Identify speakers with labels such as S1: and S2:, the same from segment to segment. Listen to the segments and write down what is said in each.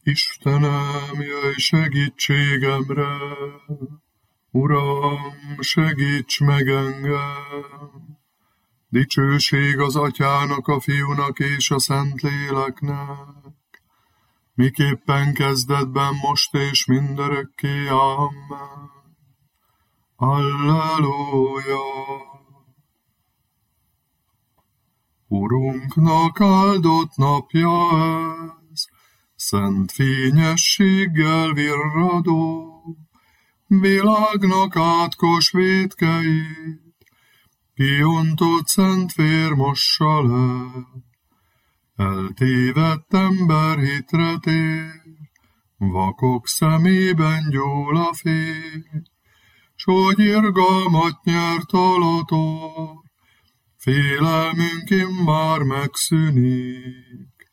S1: Istenem, jöjj segítségemre, Uram, segíts meg engem! Dicsőség az Atyának, a Fiúnak és a Szentléleknek, miképpen kezdetben, most és mindörökké. Amen. Alleluja! Urunknak áldott napja ez, szent fényességgel virradó, világnak átkos vétkeit, kiontott szent vér mossa le. Eltévedt ember hitre tér, vakok szemében gyúl a fény, s hogy irgalmat nyert alator, félelmünk immár megszűnik.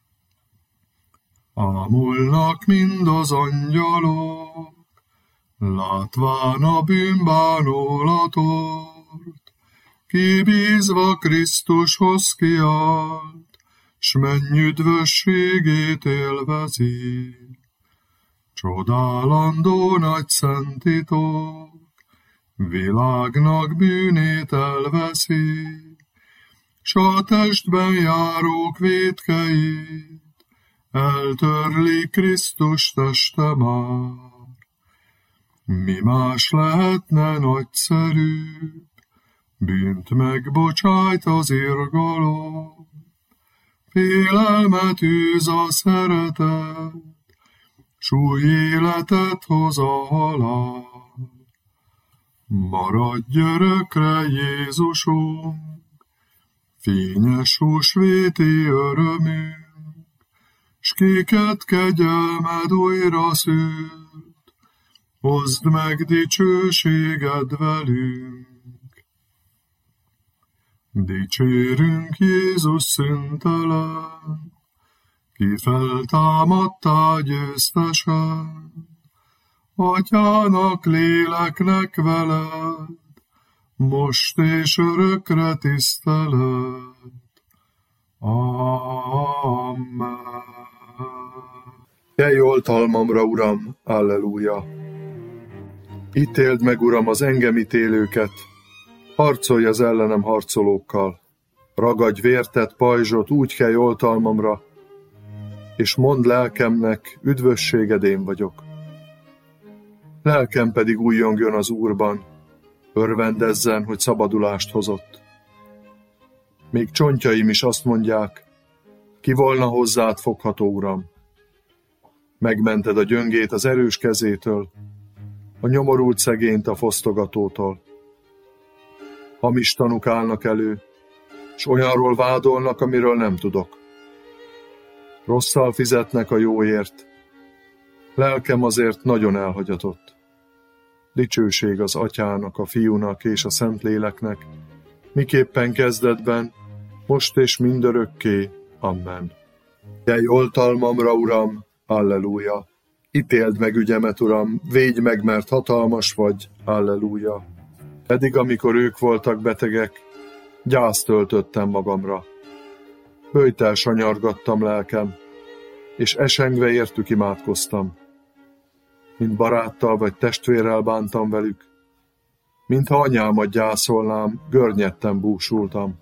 S1: Ámulnak mind az angyalok, látván a bűnbánulatort, kibízva Krisztushoz kiállt, s menny üdvösségét élvezi. Csodálandó nagy szent titok, világnak bűnét elveszi, s a testben járók vétkeit eltörli Krisztus teste már. Mi más lehetne nagyszerűbb, bűnt megbocsájt az irgalom, félelmet űz a szeretet, s új életet hoz a halál. Maradj örökre, Jézusunk, fényes húsvéti örömünk, s kiket kegyelmed újra szült, hozd meg dicsőséged velünk. Dicsérünk Jézus szüntelen, ki feltámadtál győztesen, Atyának, léleknek veled, most és örökre tisztelet. Amen.
S2: Kelj oltalmamra, Uram, alleluja! Ítéld meg, Uram, az engem ítélőket, harcolj az ellenem harcolókkal, ragadj vértett pajzsot, úgy kelj oltalmamra, és mondd lelkemnek, üdvösséged én vagyok. Lelkem pedig újjongjon az Úrban, örvendezzen, hogy szabadulást hozott. Még csontjaim is azt mondják, ki volna hozzád fogható, Uram. Megmented a gyöngét az erős kezétől, a nyomorult szegényt a fosztogatótól. Hamis tanúk állnak elő, s olyanról vádolnak, amiről nem tudok. Rosszal fizetnek a jóért, lelkem azért nagyon elhagyatott. Dicsőség az Atyának, a Fiúnak és a Szentléleknek, miképpen kezdetben, most és mindörökké. Amen. Kelj oltalmamra, Uram, alleluja! Ítéld meg ügyemet, Uram, védj meg, mert hatalmas vagy, alleluja! Pedig amikor ők voltak betegek, gyászt töltöttem magamra. Böjtel sanyargattam lelkem, és esengve értük imádkoztam. Mint baráttal vagy testvérrel bántam velük, mintha anyámat gyászolnám, görnyetten búsultam.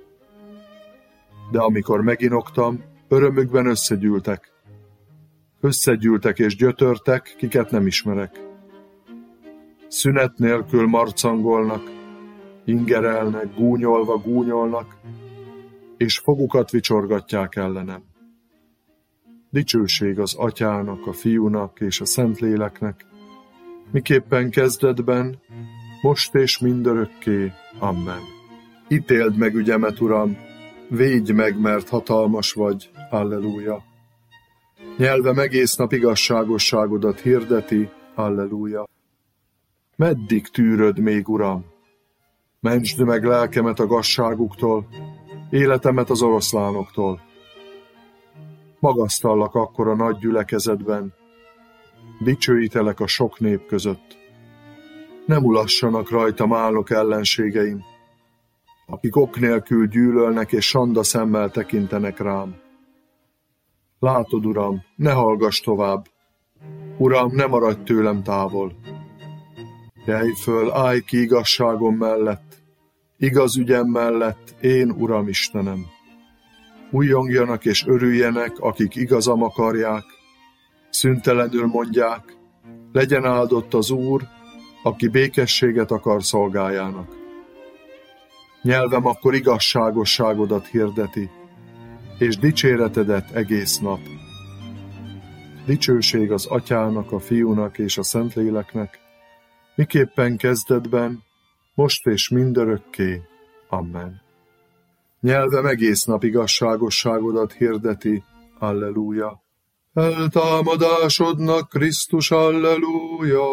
S2: De amikor meginoktam, örömükben összegyűltek és gyötörtek, kiket nem ismerek. Szünet nélkül marcangolnak, ingerelnek, gúnyolnak, és fogukat vicsorgatják ellenem. Dicsőség az Atyának, a Fiúnak és a Szentléleknek, miképpen kezdetben, most és mindörökké. Amen. Ítéld meg ügyemet, Uram, védj meg, mert hatalmas vagy, alleluja! Nyelvem egész nap igazságosságodat hirdeti, alleluja! Meddig tűröd még, Uram? Mentsd meg lelkemet a gazságuktól, életemet az oroszlánoktól. Magasztallak akkor a nagy gyülekezetben, dicsőítelek a sok nép között. Ne mulassanak rajtam állok ellenségeim, akik ok nélkül gyűlölnek és sanda szemmel tekintenek rám. Látod, Uram, ne hallgass tovább. Uram, ne maradj tőlem távol. Kelj föl, állj ki igazságom mellett, igaz ügyem mellett, én, Uram Istenem. Újjongjanak és örüljenek, akik igazam akarják, szüntelenül mondják, legyen áldott az Úr, aki békességet akar szolgájának. Nyelvem akkor igazságosságodat hirdeti, és dicséretedet egész nap. Dicsőség az Atyának, a Fiúnak és a Szentléleknek, miképpen kezdetben, most és mindörökké. Amen. Nyelvem egész nap igazságosságodat hirdeti. Alleluja. Eltámadásodnak, Krisztus, alleluja.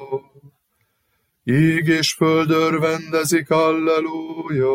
S2: Ég és föld örvendezik, alleluja.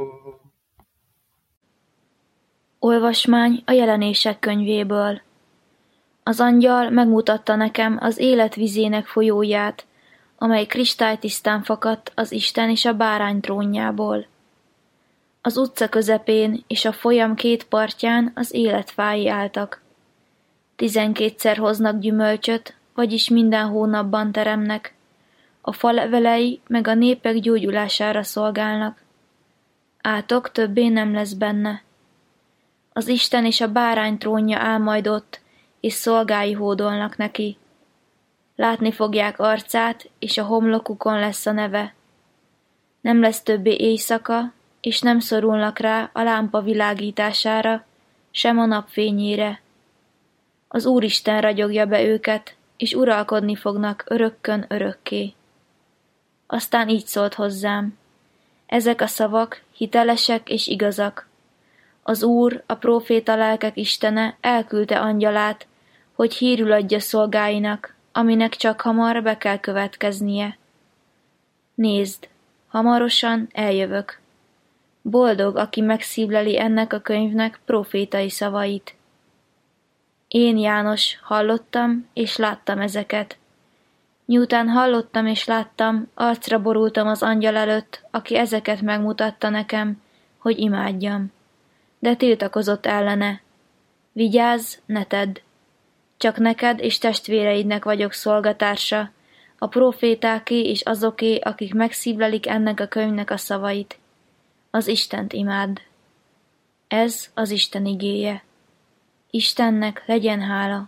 S3: Olvasmány a Jelenések könyvéből. Az angyal megmutatta nekem az élet vizének folyóját, amely kristálytisztán fakadt az Isten és a bárány trónjából. Az utca közepén és a folyam két partján az életfái álltak. 12-szer hoznak gyümölcsöt, vagyis minden hónapban teremnek. A fa levelei meg a népek gyógyulására szolgálnak. Átok többé nem lesz benne. Az Isten és a bárány trónja áll majd ott, és szolgái hódolnak neki. Látni fogják arcát, és a homlokukon lesz a neve. Nem lesz többé éjszaka, és nem szorulnak rá a lámpa világítására, sem a napfényére. Az Úristen ragyogja be őket, és uralkodni fognak örökkön örökké. Aztán így szólt hozzám: ezek a szavak hitelesek és igazak. Az Úr, a próféta lelkek Istene elküldte angyalát, hogy hírül adja szolgáinak, aminek csak hamar be kell következnie. Nézd, hamarosan eljövök. Boldog, aki megszívleli ennek a könyvnek prófétai szavait. Én, János, hallottam és láttam ezeket. Miután hallottam és láttam, arcra borultam az angyal előtt, aki ezeket megmutatta nekem, hogy imádjam. De tiltakozott ellene. Vigyázz, ne tedd! Csak neked és testvéreidnek vagyok szolgatársa, a prófétáké és azoké, akik megszívlelik ennek a könyvnek a szavait. Az Istent imádd. Ez az Isten igéje. Istennek legyen hála.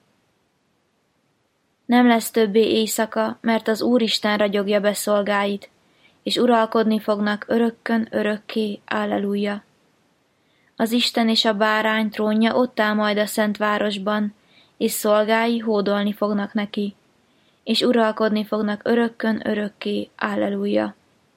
S3: Nem lesz többé éjszaka, mert az Úristen ragyogja be szolgáit, és uralkodni fognak örökkön örökké. Alleluja. Az Isten és a bárány trónja ott áll majd a szent városban, és szolgái hódolni fognak neki, és uralkodni fognak örökkön örökké. Alleluja.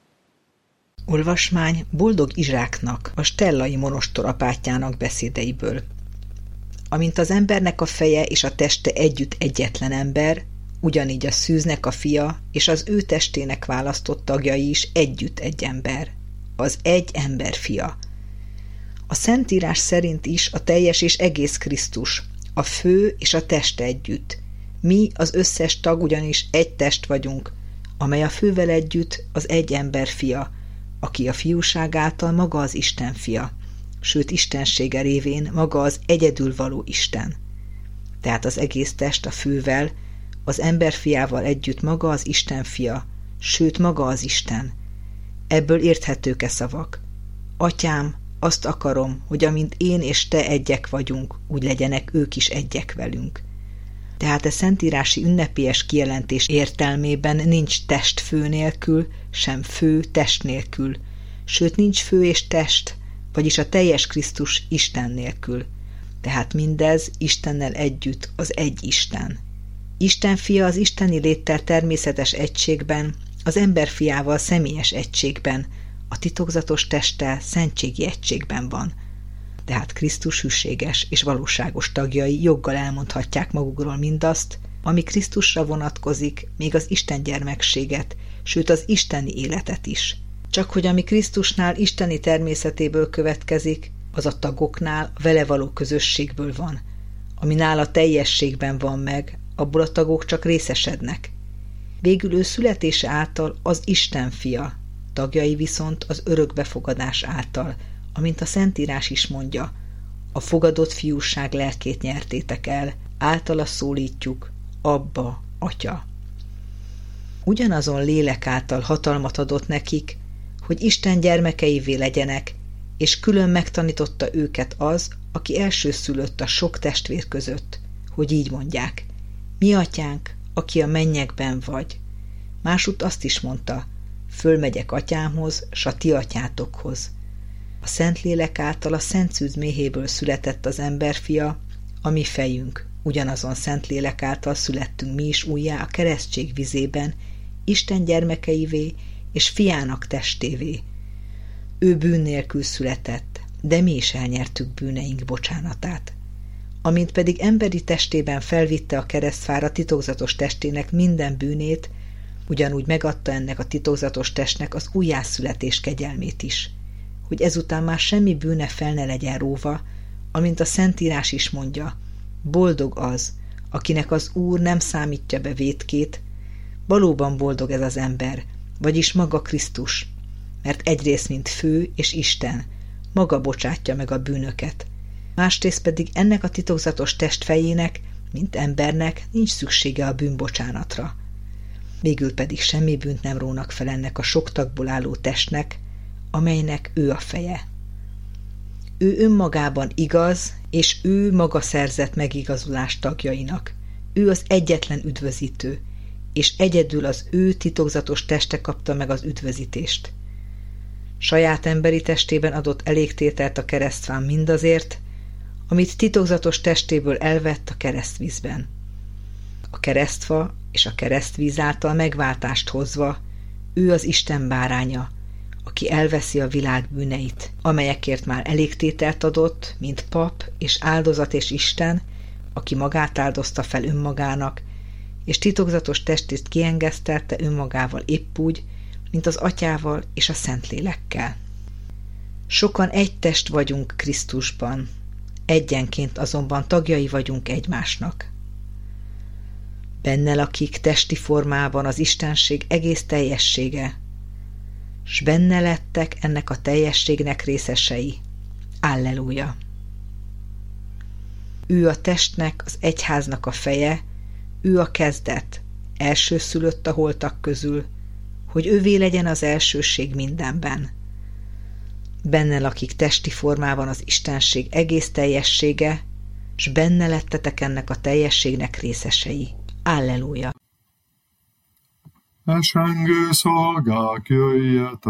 S4: Olvasmány Boldog Izsáknak, a stellai monostor apátjának beszédeiből. Amint az embernek a feje és a teste együtt egyetlen ember, ugyanígy a szűznek a fia és az ő testének választott tagjai is együtt egy ember, az egy ember fia. A Szentírás szerint is a teljes és egész Krisztus, a fő és a test együtt. Mi, az összes tag ugyanis egy test vagyunk, amely a fővel együtt az egy ember fia, aki a fiúság által maga az Isten fia, sőt istensége révén maga az egyedülvaló Isten. Tehát az egész test a fővel, az ember fiával együtt maga az Isten fia, sőt maga az Isten. Ebből érthetők szavak. Atyám, azt akarom, hogy amint én és te egyek vagyunk, úgy legyenek ők is egyek velünk. Tehát a szentírási ünnepélyes kijelentés értelmében nincs test fő nélkül, sem fő test nélkül, sőt nincs fő és test, vagyis a teljes Krisztus Isten nélkül. Tehát mindez Istennel együtt az egy Isten. Isten fia az isteni léttel természetes egységben, az ember fiával személyes egységben, a titokzatos testtel szentségi egységben van. Tehát Krisztus hűséges és valóságos tagjai joggal elmondhatják magukról mindazt, ami Krisztusra vonatkozik, még az Isten gyermekséget, sőt az isteni életet is. Csak hogy ami Krisztusnál isteni természetéből következik, az a tagoknál a vele való közösségből van. Ami nála teljességben van meg, abból a tagok csak részesednek. Végül ő születése által az Isten fia, tagjai viszont az örökbefogadás által, amint a Szentírás is mondja, a fogadott fiúság lelkét nyertétek el, általa szólítjuk, Abba, Atya. Ugyanazon lélek által hatalmat adott nekik, hogy Isten gyermekeivé legyenek, és külön megtanította őket az, aki elsőszülött a sok testvér között, hogy így mondják, mi atyánk, aki a mennyekben vagy. Másút azt is mondta, fölmegyek atyámhoz, s a ti atyátokhoz. A Szentlélek által a Szent Szűz méhéből született az emberfia, a mi fejünk, ugyanazon Szentlélek által születtünk mi is újjá a keresztség vizében, Isten gyermekeivé és fiának testévé. Ő bűn nélkül született, de mi is elnyertük bűneink bocsánatát. Amint pedig emberi testében felvitte a keresztfára titokzatos testének minden bűnét, ugyanúgy megadta ennek a titokzatos testnek az újjászületés kegyelmét is, hogy ezután már semmi bűne fel ne legyen róva, amint a Szentírás is mondja, boldog az, akinek az Úr nem számítja be vétkét, valóban boldog ez az ember, vagyis maga Krisztus, mert egyrészt mint fő és Isten, maga bocsátja meg a bűnöket, másrészt pedig ennek a titokzatos testfejének, mint embernek nincs szüksége a bűnbocsánatra. Végül pedig semmi bűnt nem rónak fel ennek a sok tagból álló testnek, amelynek ő a feje. Ő önmagában igaz, és ő maga szerzett megigazulást tagjainak. Ő az egyetlen üdvözítő, és egyedül az ő titokzatos teste kapta meg az üdvözítést. Saját emberi testében adott elégtételt a keresztfán mindazért, amit titokzatos testéből elvett a keresztvízben. A keresztfa és a keresztvíz által megváltást hozva, ő az Isten báránya, aki elveszi a világ bűneit, amelyekért már elégtételt adott, mint pap és áldozat és Isten, aki magát áldozta fel önmagának, és titokzatos testét kiengesztelte önmagával épp úgy, mint az Atyával és a Szentlélekkel. Sokan egy test vagyunk Krisztusban, egyenként azonban tagjai vagyunk egymásnak. Benne lakik testi formában az Istenség egész teljessége, s benne lettek ennek a teljességnek részesei. Alleluja! Ő a testnek, az egyháznak a feje, ő a kezdet, elsőszülött a holtak közül, hogy ővé legyen az elsőség mindenben. Benne lakik testi formában az Istenség egész teljessége, s benne lettetek ennek a teljességnek részesei. Alleluja!
S1: Esengő szolgák, jöjjetek,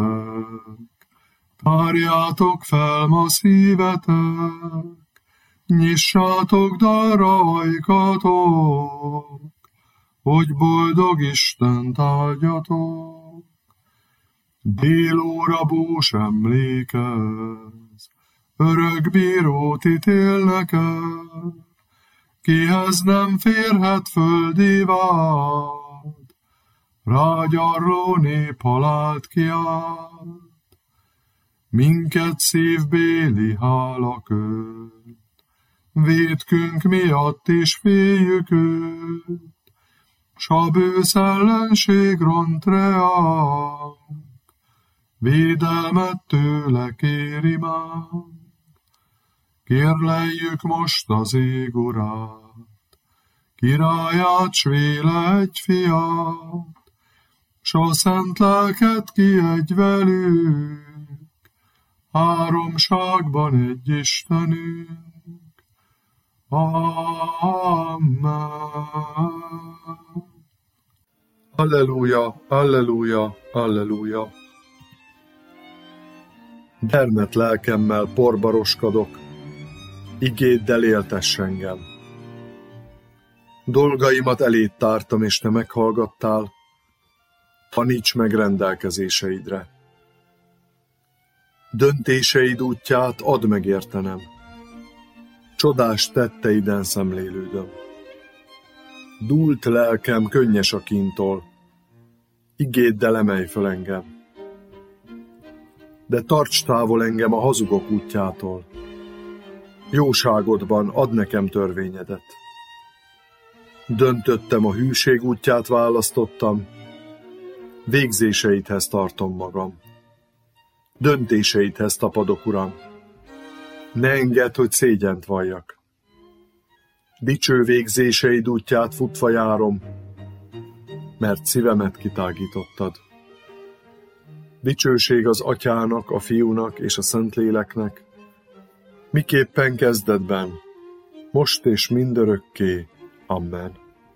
S1: tárjátok fel ma szívetek, nyissátok darra ajkatok, hogy boldog Istent áldjatok. Délóra bús emlékez, örök bírót ítélnek el, kihez nem férhet földi vád, rágyarló nép halált kiált, minket szívbéli hála köt, vétkünk miatt is féljük őt, s a bősz ellenség ront reánk, védelmet tőle kéri már. Kérleljük most az ég urát, királyát, s véle egy fiát, s a szent lelket ki velük, háromságban egy Istenünk. Amen.
S2: Alleluja, alleluja, alleluja. Dermet lelkemmel porba roskadok, igéddel éltess engem. Dolgaimat eléd tártam, és te meghallgattál, taníts meg rendelkezéseidre. Döntéseid útját add meg értenem, csodás tetteiden szemlélődöm. Dúlt lelkem könnyes a kintól, igéddel emelj föl engem. De tarts távol engem a hazugok útjától, jóságodban add nekem törvényedet. Döntöttem, a hűség útját választottam, végzéseidhez tartom magam. Döntéseidhez tapadok, Uram. Ne engedd, hogy szégyent valljak. Dicső végzéseid útját futva járom, mert szívemet kitágítottad. Dicsőség az Atyának, a Fiúnak és a Szentléleknek, miképpen kezdetben, most és mindörökké. Amen.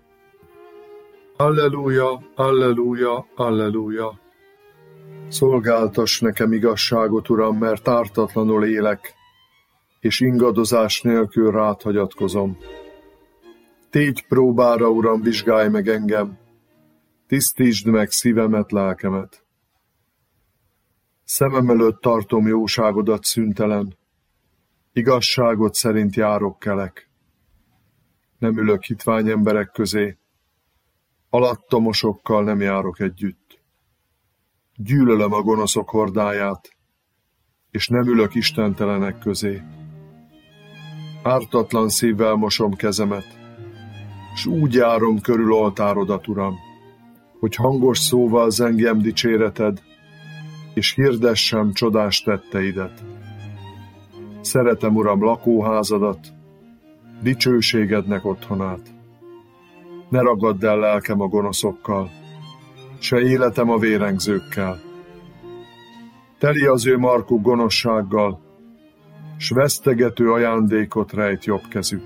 S2: Alleluja, alleluja, alleluja. Szolgáltass nekem igazságot, Uram, mert ártatlanul élek, és ingadozás nélkül rád hagyatkozom. Tégy próbára, Uram, vizsgálj meg engem, tisztítsd meg szívemet, lelkemet. Szemem előtt tartom jóságodat szüntelen, igazságot szerint járok, kelek. Nem ülök hitvány emberek közé, alattomosokkal nem járok együtt. Gyűlölöm a gonoszok hordáját, és nem ülök istentelenek közé. Ártatlan szívvel mosom kezemet, s úgy járom körül oltárodat, Uram, hogy hangos szóval zengjem dicséreted, és hirdessem csodás tetteidet. Szeretem, Uram, lakóházadat, dicsőségednek otthonát. Ne ragadd el lelkem a gonoszokkal, se életem a vérengzőkkel. Teli az ő markuk gonoszsággal, s vesztegető ajándékot rejt jobb kezük.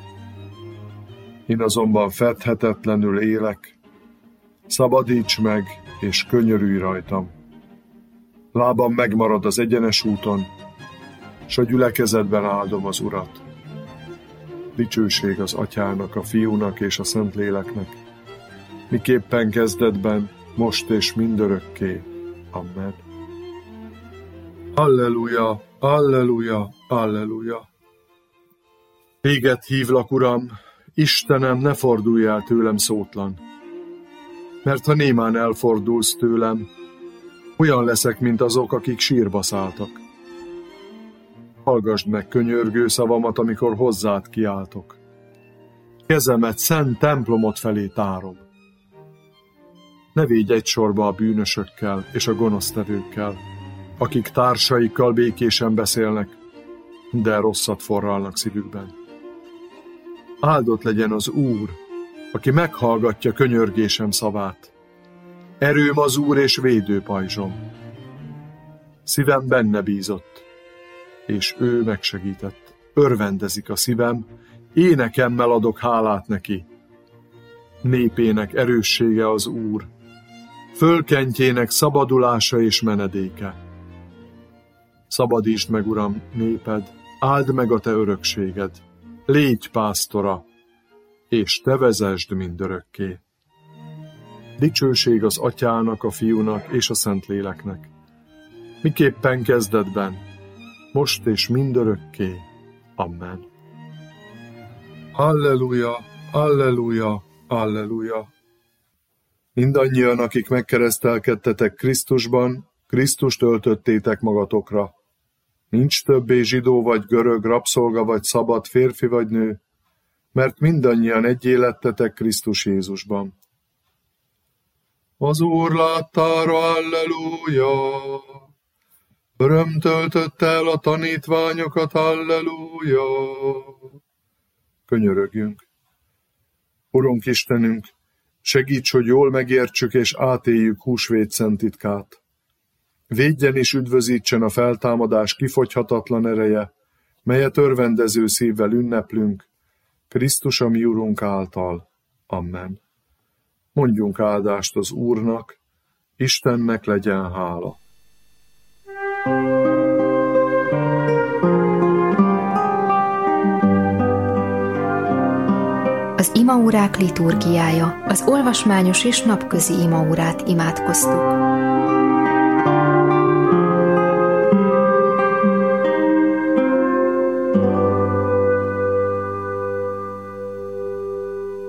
S2: Én azonban fedhetetlenül élek, szabadíts meg, és könyörülj rajtam. Lábam megmarad az egyenes úton, s a gyülekezetben áldom az Urat. Dicsőség az Atyának, a Fiúnak és a Szentléleknek, miképpen kezdetben, most és mindörökké. Amen. Alleluja, alleluja, alleluja. Téged hívlak, Uram, Istenem, ne fordulj el tőlem szótlan, mert ha némán elfordulsz tőlem, olyan leszek, mint azok, akik sírba szálltak. Hallgasd meg könyörgő szavamat, amikor hozzád kiáltok. Kezemet szent templomot felé tárom. Ne védj egy sorba a bűnösökkel és a gonosztevőkkel, akik társaikkal békésen beszélnek, de rosszat forralnak szívükben. Áldott legyen az Úr, aki meghallgatja könyörgésem szavát. Erőm az Úr és védőpajzsom. Szívem benne bízott, és ő megsegített. Örvendezik a szívem, énekemmel adok hálát neki. Népének erőssége az Úr, fölkentjének szabadulása és menedéke. Szabadítsd meg, Uram, néped, áld meg a te örökséged, légy pásztora, és te vezesd mindörökké. Dicsőség az Atyának, a Fiúnak és a Szentléleknek, miképpen kezdetben, most és mindörökké. Amen. Alleluja, alleluja, alleluja. Mindannyian, akik megkeresztelkedtetek Krisztusban, Krisztust öltöttétek magatokra. Nincs többé zsidó vagy görög, rabszolga vagy szabad, férfi vagy nő, mert mindannyian egyé lettetek Krisztus Jézusban. Az Úr láttára, alleluja! Öröm töltötte el a tanítványokat, alleluja! Könyörögjünk. Urunk Istenünk, segíts, hogy jól megértsük és átéljük húsvét szent titkát. Védjen és üdvözítsen a feltámadás kifogyhatatlan ereje, melyet örvendező szívvel ünneplünk, Krisztus a mi Urunk által. Amen. Mondjunk áldást az Úrnak, Istennek legyen hála.
S5: Az imaórák liturgiája, az olvasmányos és napközi imaórát imádkoztuk.